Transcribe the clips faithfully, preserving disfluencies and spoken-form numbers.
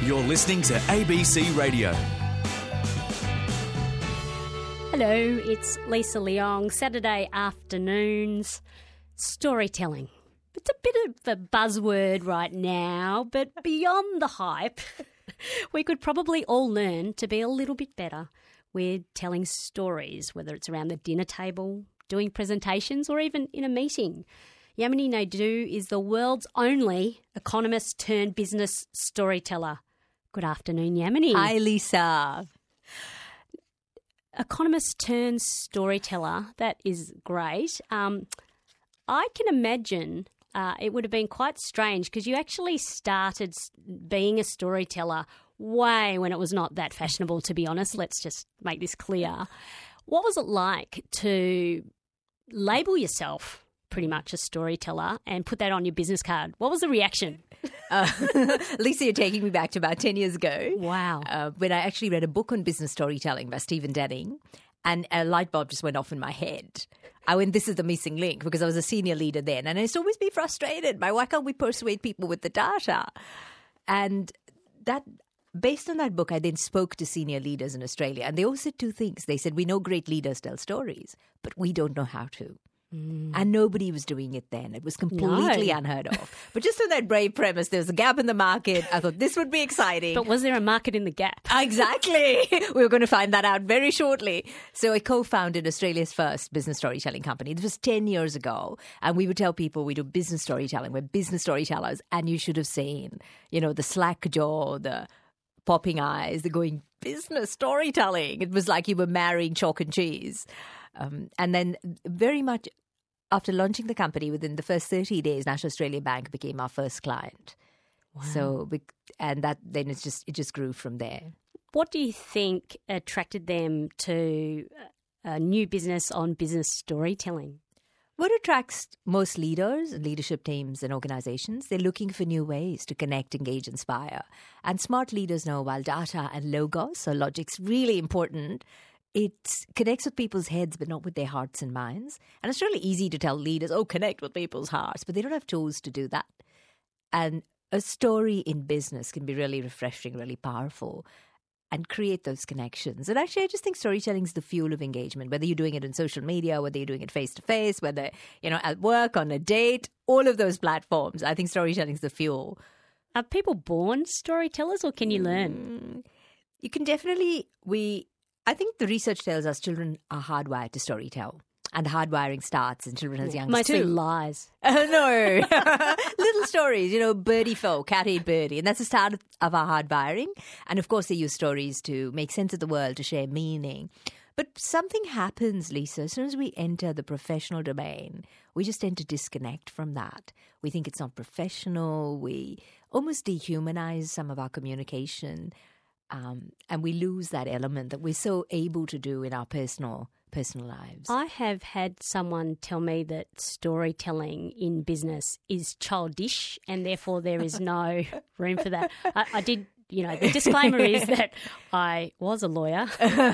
You're listening to A B C Radio. Hello, it's Lisa Leong. Saturday afternoons, storytelling. It's a bit of a buzzword right now, but beyond the hype, we could probably all learn to be a little bit better with telling stories, whether it's around the dinner table, doing presentations, or even in a meeting. Yamini Naidoo is the world's only economist turned business storyteller. Good afternoon, Yamini. Hi, Lisa. Economist turned storyteller, that is great. Um, I can imagine uh, it would have been quite strange because you actually started being a storyteller way when it was not that fashionable, to be honest. Let's just make this clear. What was it like to label yourself pretty much a storyteller and put that on your business card? What was the reaction? Uh, Lisa, you're taking me back to about ten years ago. Wow. Uh, when I actually read a book on business storytelling by Stephen Denning, and a light bulb just went off in my head. I went, this is the missing link, because I was a senior leader then, and I used to always be frustrated by why can't we persuade people with the data? And that, based on that book, I then spoke to senior leaders in Australia, and they all said two things. They said, we know great leaders tell stories, but we don't know how to. Mm. And nobody was doing it then. It was completely no. unheard of. But just on that brave premise, there was a gap in the market. I thought this would be exciting. But was there a market in the gap? Exactly. We were going to find that out very shortly. So I co-founded Australia's first business storytelling company. This was ten years ago. And we would tell people we do business storytelling. We're business storytellers. And you should have seen, you know, the slack jaw, the popping eyes, the going business storytelling. It was like you were marrying chalk and cheese. Um, and then very much after launching the company, within the first thirty days, National Australia Bank became our first client. Wow. So, and that then it's just it just grew from there. What do you think attracted them to a new business on business storytelling? What attracts most leaders and leadership teams and organizations? They're looking for new ways to connect, engage, inspire. And smart leaders know while data and logos, so logic's really important, it connects with people's heads, but not with their hearts and minds. And it's really easy to tell leaders, oh, connect with people's hearts, but they don't have tools to do that. And a story in business can be really refreshing, really powerful, and create those connections. And actually, I just think storytelling is the fuel of engagement, whether you're doing it on social media, whether you're doing it face-to-face, whether, you know, at work, on a date, all of those platforms. I think storytelling is the fuel. Are people born storytellers, or can you learn? Mm, you can definitely, we... I think the research tells us children are hardwired to storytell. And the hardwiring starts in children as young as Mostly two. lies. Uh, no. Little stories, you know, birdie folk, cat ate birdie. And that's the start of, of our hardwiring. And of course, they use stories to make sense of the world, to share meaning. But something happens, Lisa. As soon as we enter the professional domain, we just tend to disconnect from that. We think it's not professional. We almost dehumanize some of our communication. Um, and we lose that element that we're so able to do in our personal personal lives. I have had someone tell me that storytelling in business is childish and therefore there is no room for that. I, I did, you know, the disclaimer is that I was a lawyer. So in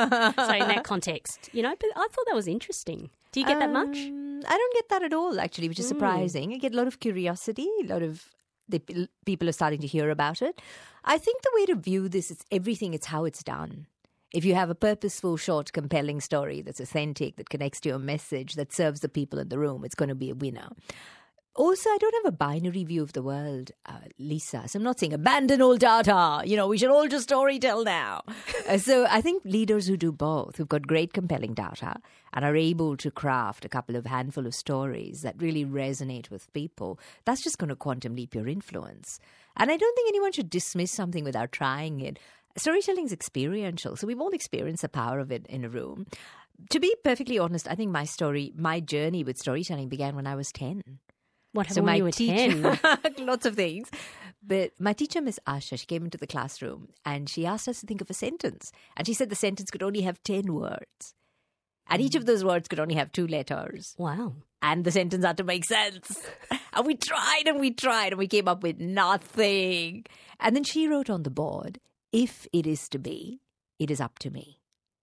that context, you know, but I thought that was interesting. Do you get that much? Um, I don't get that at all, actually, which is surprising. Mm. I get a lot of curiosity, a lot of the people are starting to hear about it. I think the way to view this is everything, it's how it's done. If you have a purposeful, short, compelling story that's authentic, that connects to your message, that serves the people in the room, it's going to be a winner. Also, I don't have a binary view of the world, uh, Lisa. So I'm not saying abandon all data. You know, we should all just storytell now. uh, so I think leaders who do both, who've got great compelling data and are able to craft a couple of handful of stories that really resonate with people, that's just going to quantum leap your influence. And I don't think anyone should dismiss something without trying it. Storytelling is experiential, so we've all experienced the power of it in a room. To be perfectly honest, I think my story, my journey with storytelling began when I was ten. What happened so when my you were teacher, ten? Lots of things. But my teacher, Miss Asha, she came into the classroom and she asked us to think of a sentence. And she said the sentence could only have ten words. And each of those words could only have two letters. Wow. And the sentence had to make sense. And we tried and we tried and we came up with nothing. And then she wrote on the board, if it is to be, it is up to me.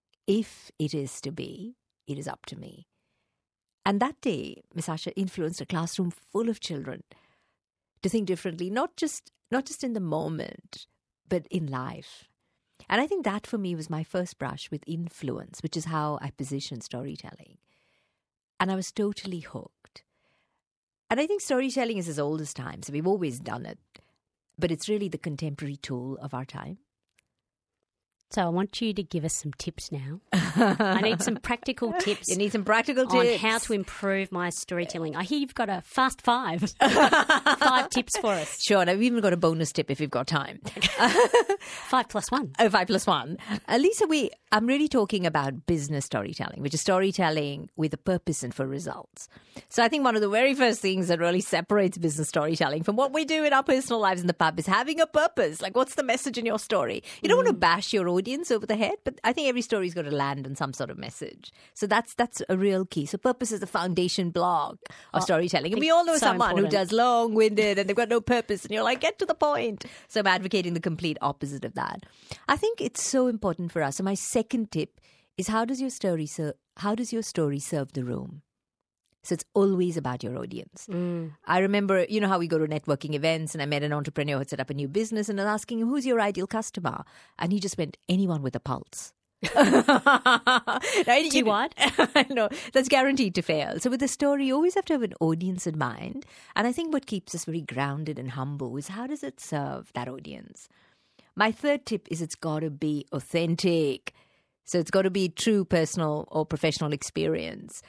If it is to be, it is up to me. And that day, Miss Asha influenced a classroom full of children to think differently, not just not just in the moment, but in life. And I think that for me was my first brush with influence, which is how I position storytelling. And I was totally hooked. And I think storytelling is as old as time, so we've always done it. But it's really the contemporary tool of our time. So I want you to give us some tips now. I need some practical tips. You need some practical on tips. how to improve my storytelling. I hear you've got a fast five. Five tips for us. Sure, and I've even got a bonus tip if you've got time. Five plus one. Oh, five plus one. Uh, Lisa, we, I'm really talking about business storytelling, which is storytelling with a purpose and for results. So I think one of the very first things that really separates business storytelling from what we do in our personal lives in the pub is having a purpose. Like, what's the message in your story? You don't mm. want to bash your audience over the head, but I think every story's got to land on some sort of message. So that's that's a real key. So purpose is the foundation block of oh, storytelling. And we all know so someone important. who does long-winded and they've got no purpose and you're like, get to the point. So I'm advocating the complete opposite of that. I think it's so important for us. So my second tip is how does your story ser- how does your story serve the room? So it's always about your audience. Mm. I remember, you know how we go to networking events and I met an entrepreneur who had set up a new business and I was asking him, who's your ideal customer? And he just went, anyone with a pulse. Right? Too wide? No, that's guaranteed to fail. So with a story, you always have to have an audience in mind. And I think what keeps us very grounded and humble is how does it serve that audience? My third tip is it's got to be authentic. So it's got to be true personal or professional experience.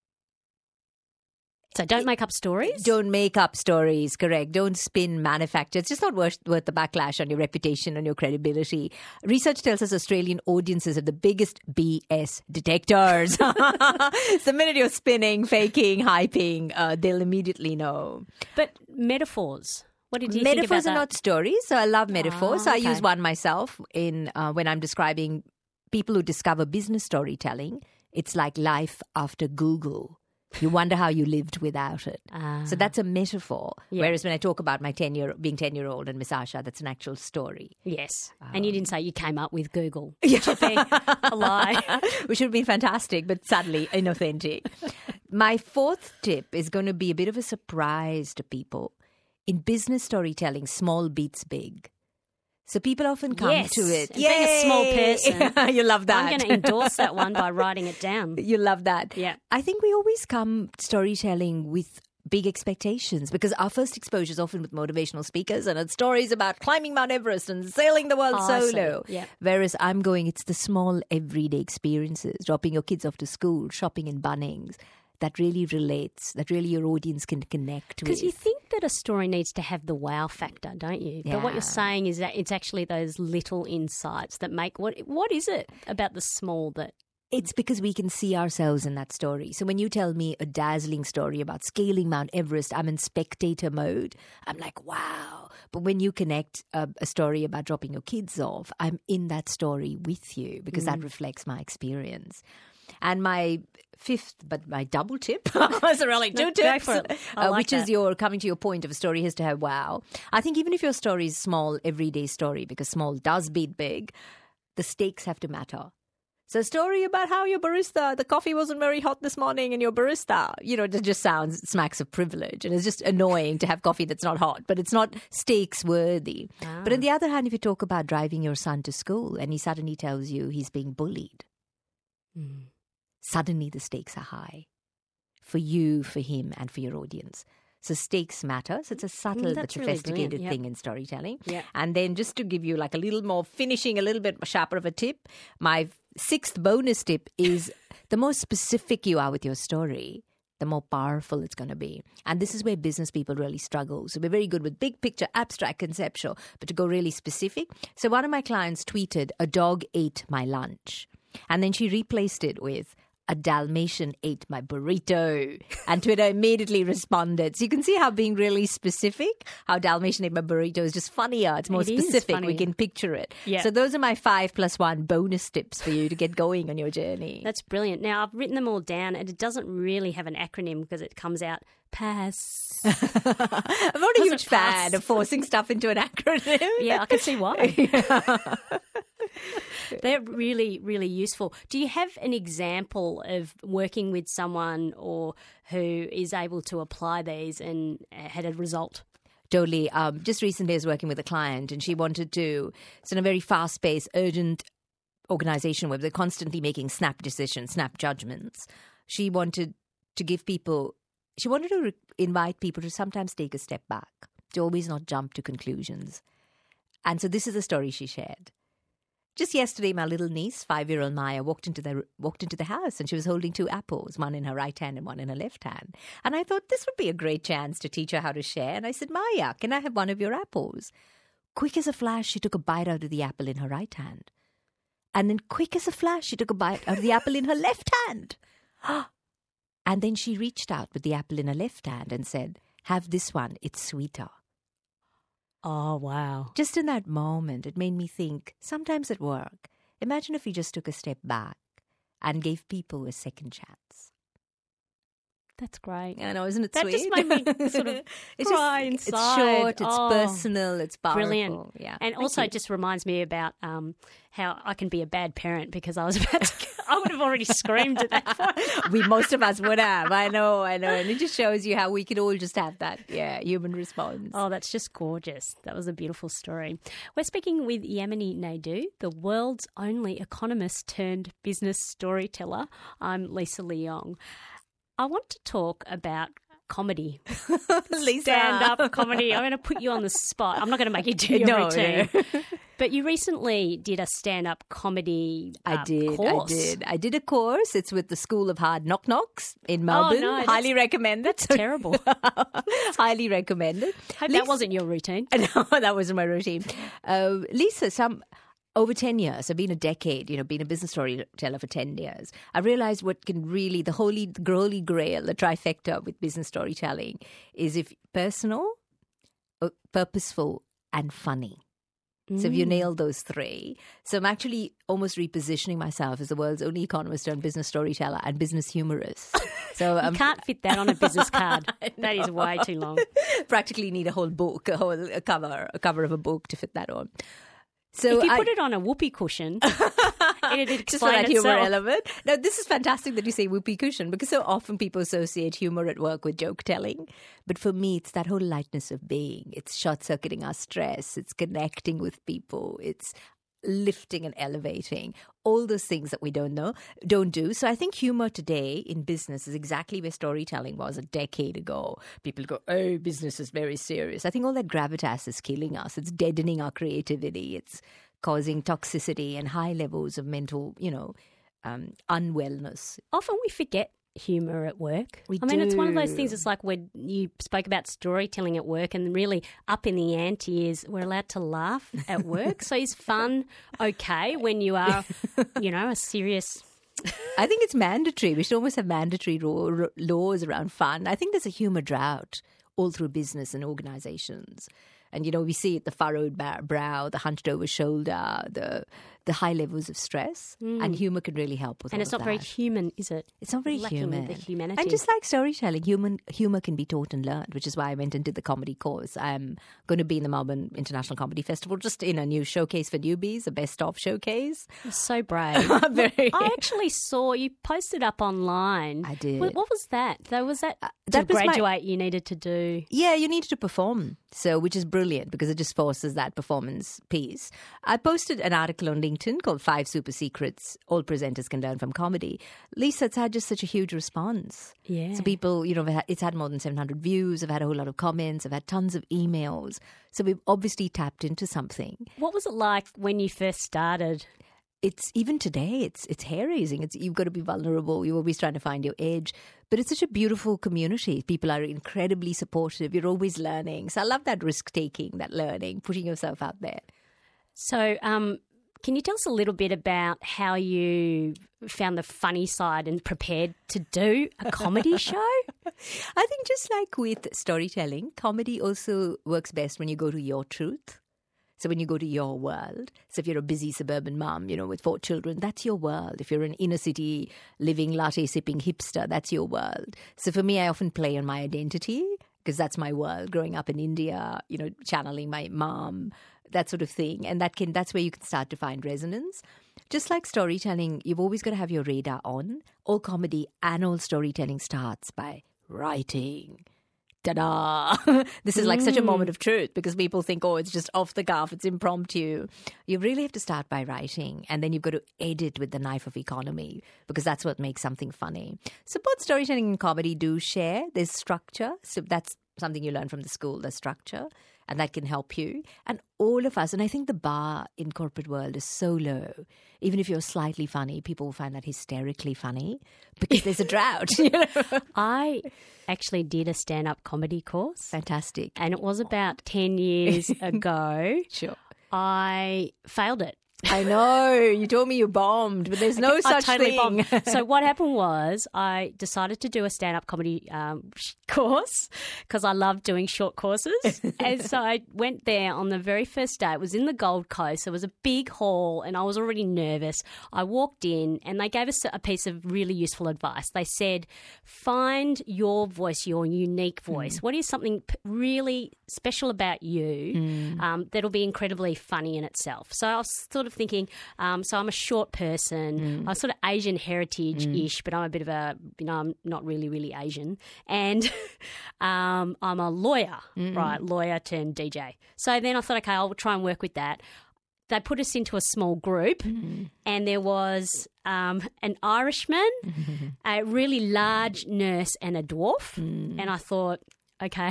So don't make up stories? Don't make up stories, correct. Don't spin manufacture. It's just not worth, worth the backlash on your reputation and your credibility. Research tells us Australian audiences are the biggest B S detectors. The minute you're spinning, faking, hyping, uh, they'll immediately know. But metaphors... What did you metaphors think about that? are not stories, so I love metaphors. Oh, so I okay. use one myself in uh, when I'm describing people who discover business storytelling. It's like life after Google. You wonder how you lived without it. Ah. So that's a metaphor. Yeah. Whereas when I talk about my ten year being ten year old and Miss Asha, that's an actual story. Yes, um, and you didn't say you came up with Google. Which would be a lie. Which would have been fantastic, but sadly inauthentic. My fourth tip is going to be a bit of a surprise to people. In business storytelling, small beats big. So people often come yes. to it. Being a small person. You love that. I'm going to endorse that one by writing it down. You love that. Yeah. I think we always come storytelling with big expectations because our first exposure is often with motivational speakers and it's stories about climbing Mount Everest and sailing the world oh, solo. Yeah. Whereas I'm going, it's the small everyday experiences, dropping your kids off to school, shopping in Bunnings, that really relates, that really your audience can connect with. Because you think that a story needs to have the wow factor, don't you? Yeah. But what you're saying is that it's actually those little insights that make... What What is it about the small that... It's because we can see ourselves in that story. So when you tell me a dazzling story about scaling Mount Everest, I'm in spectator mode. I'm like, wow. But when you connect a, a story about dropping your kids off, I'm in that story with you because mm. that reflects my experience. And my fifth, but my double tip, so really two no, tips, go for it. I uh, like which that. is your coming to your point of a story has to have wow. I think even if your story is small, everyday story, because small does beat big, the stakes have to matter. So a story about how your barista, the coffee wasn't very hot this morning and your barista, you know, it just sounds, smacks of privilege. And it's just annoying to have coffee that's not hot, but it's not stakes worthy. Ah. But on the other hand, if you talk about driving your son to school and he suddenly tells you he's being bullied, mm. suddenly the stakes are high for you, for him, and for your audience. So stakes matter. So it's a subtle mm, but really sophisticated yep. thing in storytelling. Yep. And then just to give you like a little more finishing, a little bit sharper of a tip, my sixth bonus tip is the more specific you are with your story, the more powerful it's going to be. And this is where business people really struggle. So we're very good with big picture, abstract, conceptual, but to go really specific. So one of my clients tweeted, "A dog ate my lunch." And then she replaced it with, "A Dalmatian ate my burrito." And Twitter immediately responded. So you can see how being really specific, how Dalmatian ate my burrito is just funnier. It's more it specific. We can picture it. Yeah. So those are my five plus one bonus tips for you to get going on your journey. That's brilliant. Now, I've written them all down and it doesn't really have an acronym because it comes out PASS. I'm not a huge fan of forcing stuff into an acronym. Yeah, I can see why. Yeah. They're really, really useful. Do you have an example of working with someone or who is able to apply these and had a result? Totally. Um, just recently, I was working with a client, and she wanted to. It's in a very fast-paced, urgent organization where they're constantly making snap decisions, snap judgments. She wanted to give people. She wanted to re- invite people to sometimes take a step back, to always not jump to conclusions. And so this is a story she shared. Just yesterday, my little niece, five-year-old Maya, walked into the walked into the house, and she was holding two apples, one in her right hand and one in her left hand. And I thought this would be a great chance to teach her how to share. And I said, Maya, can I have one of your apples? Quick as a flash, she took a bite out of the apple in her right hand. And then quick as a flash, she took a bite out of the apple in her left hand. And then she reached out with the apple in her left hand and said, have this one, it's sweeter. Oh, wow. Just in that moment, it made me think, sometimes at work, imagine if we just took a step back and gave people a second chance. That's great. I know, isn't it that sweet? That just made me sort of it's cry just, inside. It's short, it's oh, personal, it's powerful. Brilliant. Yeah. And Thank also you. it just reminds me about um, how I can be a bad parent because I was about to, I would have already screamed at that point. We, most of us would have. I know, I know. And it just shows you how we can all just have that, yeah, human response. Oh, that's just gorgeous. That was a beautiful story. We're speaking with Yamini Naidu, the world's only economist turned business storyteller. I'm Lisa Leong. I want to talk about comedy. Lisa. Stand-up comedy. I'm going to put you on the spot. I'm not going to make you do your no, routine. No. But you recently did a stand-up comedy uh, I did, course. I did. I did a course. It's with the School of Hard Knock Knocks in Melbourne. Oh, no, Highly recommend it. That's terrible. Highly recommend it. Hope Lisa, that wasn't your routine. No, that wasn't my routine. Uh, Lisa, some... Over ten years, I've been a decade, you know, being a business storyteller for ten years. I've realized what can really, the holy, the holy grail, the trifecta with business storytelling is if personal, purposeful, and funny. Mm. So if you nail those three. So I'm actually almost repositioning myself as the world's only economist turned business storyteller and business humorist. So you um, can't fit that on a business card. That is way too long. Practically need a whole book, a whole a cover, a cover of a book to fit that on. So if you I, put it on a whoopee cushion, it'd explain just for that itself. humor element. Now, this is fantastic that you say whoopee cushion because so often people associate humor at work with joke telling. But for me, it's that whole lightness of being. It's short-circuiting our stress. It's connecting with people. It's lifting and elevating, all those things that we don't know, don't do. So I think humor today in business is exactly where storytelling was a decade ago. People go, oh, business is very serious. I think all that gravitas is killing us. It's deadening our creativity. It's causing toxicity and high levels of mental, you know, um, unwellness. Often we forget humour at work. We I mean, do. It's one of those things. It's like when you spoke about storytelling at work, and really up in the ante is we're allowed to laugh at work. So is fun okay when you are, you know, a serious? I think it's mandatory. We should almost have mandatory law, laws around fun. I think there's a humour drought all through business and organisations. And, you know, we see it, the furrowed brow, the hunched over shoulder, the the high levels of stress. Mm. And humour can really help with and all it's not of very that. human, is it? It's not very Lacking human. the humanity. And just like storytelling, human humour can be taught and learned, which is why I went and did the comedy course. I'm going to be in the Melbourne International Comedy Festival, just in a new showcase for newbies, a best-of showcase. You're so brave. Very. I actually saw, you posted up online. I did. What, what was that? Though was that Uh, to that was my- graduate you needed to do? Yeah, you needed to perform, so which is brilliant because it just forces that performance piece. I posted an article on LinkedIn called Five Super Secrets All Presenters Can Learn from Comedy. Lisa, it's had just such a huge response. Yeah. So people, you know, it's had more than seven hundred views. I've had a whole lot of comments. I've had tons of emails. So we've obviously tapped into something. What was it like when you first started? It's even today, it's it's hair raising. It's you've got to be vulnerable. You're always trying to find your edge. But it's such a beautiful community. People are incredibly supportive. You're always learning. So I love that risk taking, that learning, putting yourself out there. So, um, can you tell us a little bit about how you found the funny side and prepared to do a comedy show? I think just like with storytelling, comedy also works best when you go to your truth. So when you go to your world, so if you're a busy suburban mum, you know, with four children, that's your world. If you're an inner city living latte sipping hipster, that's your world. So for me, I often play on my identity because that's my world. Growing up in India, you know, channeling my mom, that sort of thing. And that can that's where you can start to find resonance. Just like storytelling, you've always got to have your radar on. All comedy and all storytelling starts by writing. ta-da. This is like such a moment of truth because people think, oh, it's just off the cuff, it's impromptu. You really have to start by writing, and then you've got to edit with the knife of economy because that's what makes something funny. So both storytelling and comedy do share. There's structure. So that's something you learn from the school, the structure, and that can help you. And all of us, and I think the bar in corporate world is so low. Even if you're slightly funny, people will find that hysterically funny because there's a drought. You know? I actually did a stand-up comedy course. Fantastic. And it was about ten years ago. Sure. I failed it. I know. You told me you bombed, but there's no I such totally thing. bombed. So what happened was I decided to do a stand-up comedy um, course because I love doing short courses. And so I went there on the very first day. It was in the Gold Coast. It was a big hall and I was already nervous. I walked in and they gave us a piece of really useful advice. They said, find your voice, your unique voice. Mm. What is something really special about you mm. um, that'll be incredibly funny in itself? So I was sort of thinking, um, so I'm a short person, mm. I'm sort of Asian heritage-ish, mm. but I'm a bit of a, you know, I'm not really, really Asian. And um, I'm a lawyer, mm. right, lawyer turned D J. So then I thought, okay, I'll try and work with that. They put us into a small group mm. and there was um, an Irishman, mm. a really large nurse and a dwarf. Mm. And I thought, okay,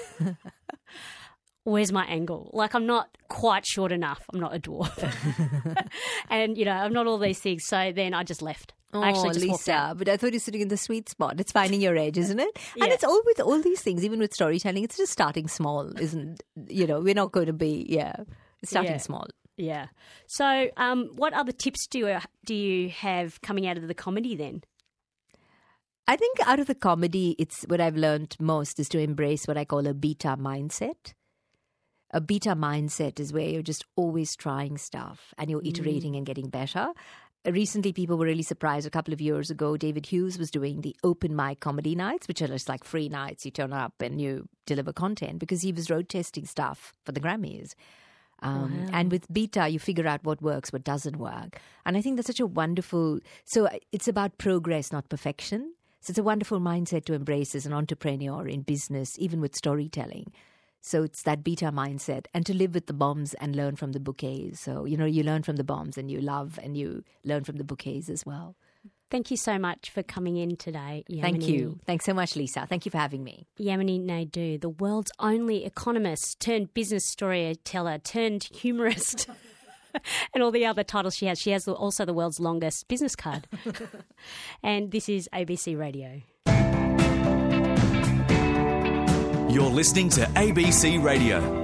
where's my angle? Like, I'm not quite short enough. I'm not a dwarf. And, you know, I'm not all these things. So then I just left. Oh, I actually just Lisa, but I thought you're sitting in the sweet spot. It's finding your edge, isn't it? Yeah. And it's all with all these things, even with storytelling, it's just starting small, isn't, you know, we're not going to be, yeah, it's starting Yeah. small. Yeah. So um, what other tips do you, do you have coming out of the comedy then? I think out of the comedy, it's what I've learned most is to embrace what I call a beta mindset. A beta mindset is where you're just always trying stuff and you're iterating mm. and getting better. Recently, people were really surprised. A couple of years ago, David Hughes was doing the open mic comedy nights, which are just like free nights. You turn up and you deliver content because he was road testing stuff for the Grammys. Um, wow. And with beta, you figure out what works, what doesn't work. And I think that's such a wonderful... So it's about progress, not perfection. So it's a wonderful mindset to embrace as an entrepreneur in business, even with storytelling. So it's that beta mindset and to live with the bombs and learn from the bouquets. So, you know, you learn from the bombs and you love and you learn from the bouquets as well. Thank you so much for coming in today, Yamini. Thank you. Thanks so much, Lisa. Thank you for having me. Yamini Naidoo, the world's only economist turned business storyteller turned humorist. And all the other titles she has. She has also the world's longest business card. And this is A B C Radio. You're listening to A B C Radio.